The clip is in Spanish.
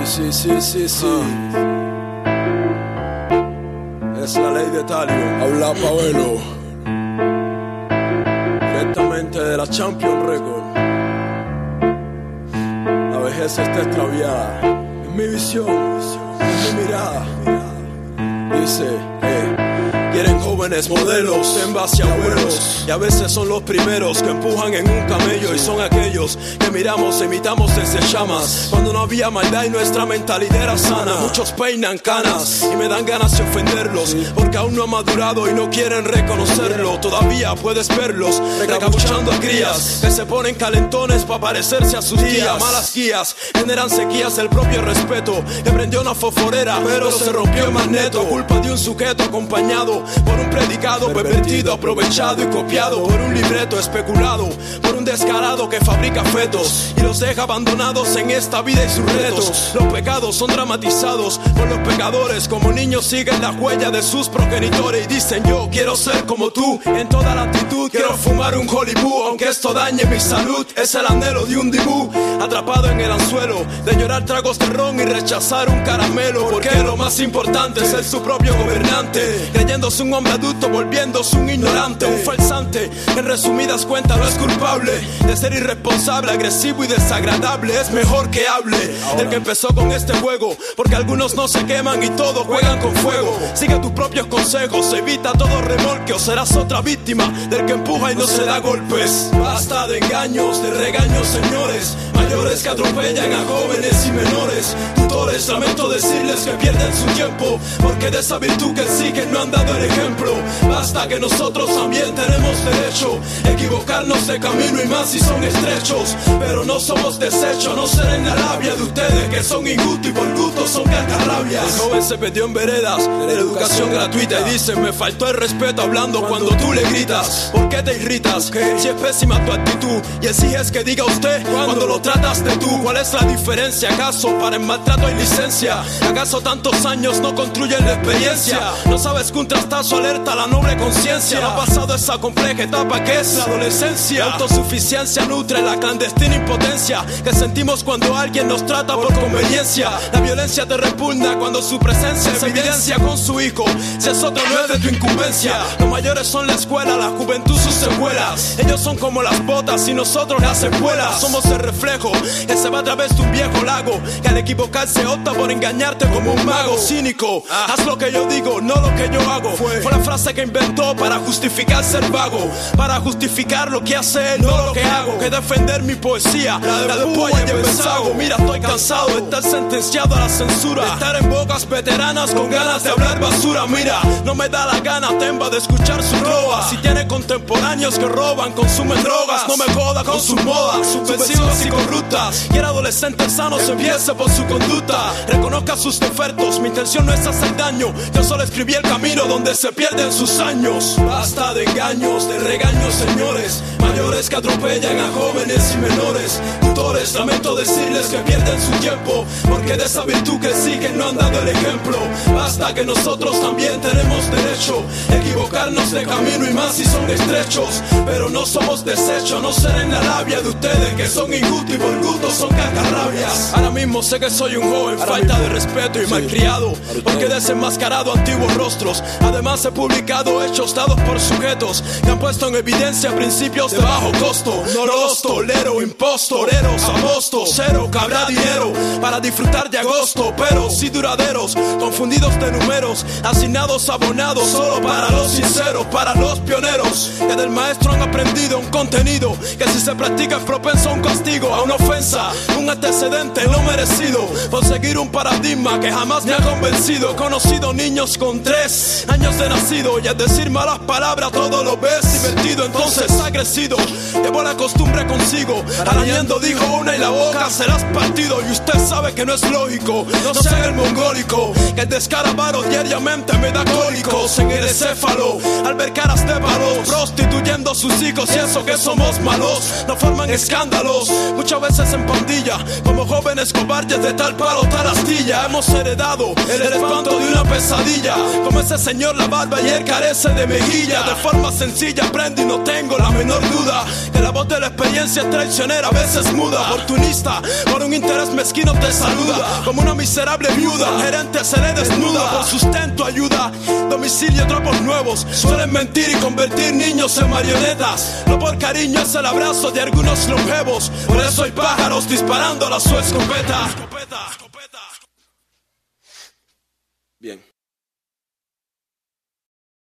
Sí. Es la ley de Talio. Habla Pavelo. Directamente de la Champion Record. La vejez está extraviada. En mi visión, en mi mirada. Dice, quieren jóvenes modelos en base a abuelos, y a veces son los primeros que empujan en un camello, y son aquellos que miramos e imitamos desde llamas, cuando no había maldad y nuestra mentalidad era sana. Muchos peinan canas y me dan ganas de ofenderlos, porque aún no han madurado y no quieren reconocerlo. Todavía puedes verlos recapuchando a crías que se ponen calentones para parecerse a sus tías. Malas guías generan sequías del propio respeto, que prendió una fosforera pero se rompió el magneto, culpa de un sujeto acompañado por un predicado pervertido, aprovechado y copiado por un libreto especulado, por un descarado que fabrica fetos y los deja abandonados en esta vida y sus retos. Los pecados son dramatizados por los pecadores, como niños siguen la huella de sus progenitores y dicen: yo quiero ser como tú en toda la actitud, quiero fumar un Hollywood aunque esto dañe mi salud. Es el anhelo de un dibú atrapado en el anzuelo de llorar tragos de ron y rechazar un caramelo, porque lo más importante es ser su propio gobernante, creyéndose un hombre adulto volviéndose un ignorante, un falsante. En resumidas cuentas no es culpable de ser irresponsable, agresivo y desagradable. Es mejor que hable el que empezó con este juego, porque algunos no se queman y todos juegan con fuego. Sigue tus propios consejos, evita todo remolque o serás otra víctima del que empuja y no se da golpes. Basta de engaños, de regaños, señores mayores que atropellan a jóvenes y menores. Tutores, lamento decirles que pierden su tiempo, porque de esa virtud que siguen no han dado el ejemplo. Basta que nosotros también tenemos derecho a equivocarnos de camino, y más si son estrechos, pero no somos desechos. No seré en la labia de ustedes que son injustos y por gusto son cascarrabias. El joven se metió en veredas de la educación gratuita y dice: me faltó el respeto hablando cuando tú le gritas. ¿Por qué te irritas? Si es pésima tu actitud y exiges que diga usted cuando lo tratas de tú. ¿Cuál es la diferencia? ¿Acaso para el maltrato hay licencia? ¿Acaso tantos años no construyen la experiencia? ¿No sabes que un trastazo alerta a la noble conciencia? No ha pasado esa compleja etapa que es la adolescencia. La autosuficiencia nutre la clandestina impotencia que sentimos cuando alguien nos trata por conveniencia. La violencia te repugna cuando su presencia se evidencia con su hijo. Si es otro no es de tu incumbencia. Los mayores son la escuela, la juventud sus secuelas. Ellos son como las botas y nosotros las espuelas. Somos el reflejo que se va a través de un viejo lago, que al equivocarse opta por engañarte como un mago cínico. Haz lo que yo digo, no lo que yo hago. Fue la frase que inventó para justificar ser vago, para justificar lo que hace él, no lo que hago. Que defender mi poesía, la de Polla y Besago. Mira, estoy cansado de estar sentenciado a la censura, de estar en bocas veteranas con ganas de hablar basura. Mira, no me da la gana, temba de escuchar su roba. Si tiene contemporáneos que roban, consumen drogas, no me joda con sus modas subversivas y corruptas. Quiere adolescentes sanos, empiece por su conducta. Reconozca sus defectos, mi intención no es hacer daño. Yo solo escribí el camino donde se pierden sus años. Basta de engaños, de regaños, señores mayores que atropellan a jóvenes y menores. Tutores, lamento decirles que pierden su tiempo, porque de esa virtud que siguen no han dado el ejemplo. Basta que nosotros también tenemos derecho a equivocarnos de camino, y más si son estrechos, pero no somos desechos. No seré en la labia de ustedes que son injustos y por gusto son cascarrabias. Ahora mismo sé que soy un joven falta de respeto y malcriado, porque he desenmascarado antiguos rostros. Además he publicado hechos dados por sujetos que han puesto en evidencia principios de bajo costo. No los tolero, impostoreros, apostos, cero que habrá dinero para disfrutar de agosto, pero sí duraderos, confundidos de números, asignados, abonados solo para los sinceros, para los pioneros que del maestro han aprendido un contenido que si se practica es propenso a un castigo, a una ofensa, un antecedente no merecido, por seguir un paradigma que jamás me ha convencido. He conocido niños con 3 años de nacido y al decir malas palabras todo lo ves divertido, entonces ha crecido. Llevo la costumbre consigo, arañando dijo una y la boca serás partido. Y usted sabe que no es lógico, no sea el mongólico, que el descarabaro diariamente me da cólicos en el encéfalo al ver caras de palos prostituyendo a sus hijos, y eso que somos malos no forman escándalos, muchas veces en pandilla, pilla. Como joven Escobar, de tal palo, tal astilla. Hemos heredado el espanto de una pesadilla. Como ese señor la barba y él carece de mejilla. De forma sencilla aprendo y no tengo la menor duda que la voz de la experiencia es traicionera, a veces muda. Oportunista, por un interés mezquino te saluda. Como una miserable viuda, gerente se le desnuda. Por sustento ayuda, domicilio tropos nuevos. Suelen mentir y convertir niños en marionetas. No por cariño es el abrazo de algunos longevos. Por eso hay pájaros disparando a su escopeta. Bien.